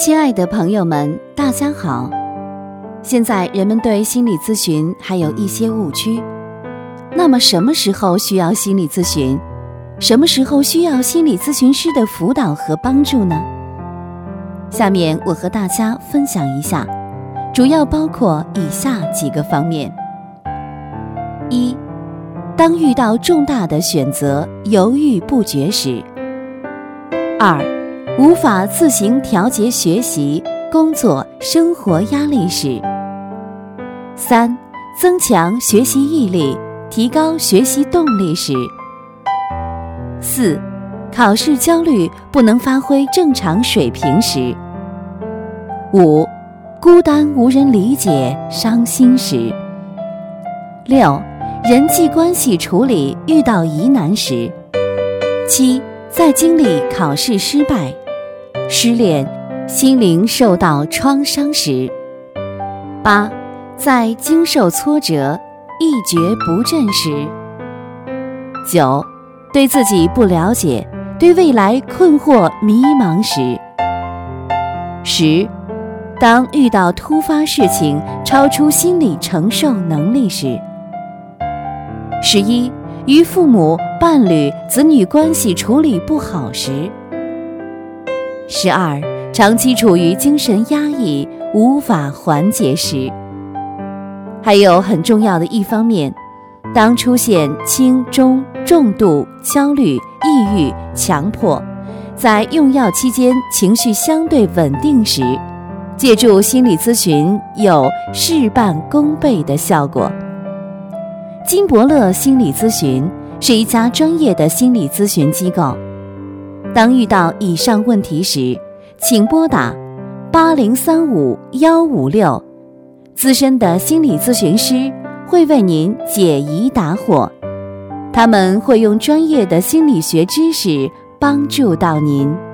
亲爱的朋友们，大家好。现在人们对心理咨询还有一些误区。那么什么时候需要心理咨询？什么时候需要心理咨询师的辅导和帮助呢？下面我和大家分享一下，主要包括以下几个方面。一，当遇到重大的选择犹豫不决时。二，无法自行调节学习、工作、生活压力时。三，增强学习毅力，提高学习动力时。四，考试焦虑不能发挥正常水平时。五，孤单无人理解，伤心时。六，人际关系处理遇到疑难时。七，在经历考试失败、失恋、心灵受到创伤时。八，在经受挫折、一蹶不振时。九，对自己不了解，对未来困惑迷茫时。十，当遇到突发事情超出心理承受能力时。11，与父母、伴侣、子女关系处理不好时。12，长期处于精神压抑，无法缓解时。还有很重要的一方面，当出现轻、中、重度焦虑、抑郁、强迫，在用药期间情绪相对稳定时，借助心理咨询有事半功倍的效果。金伯乐心理咨询是一家专业的心理咨询机构。当遇到以上问题时，请拨打8035-156，资深的心理咨询师会为您解疑答惑，他们会用专业的心理学知识帮助到您。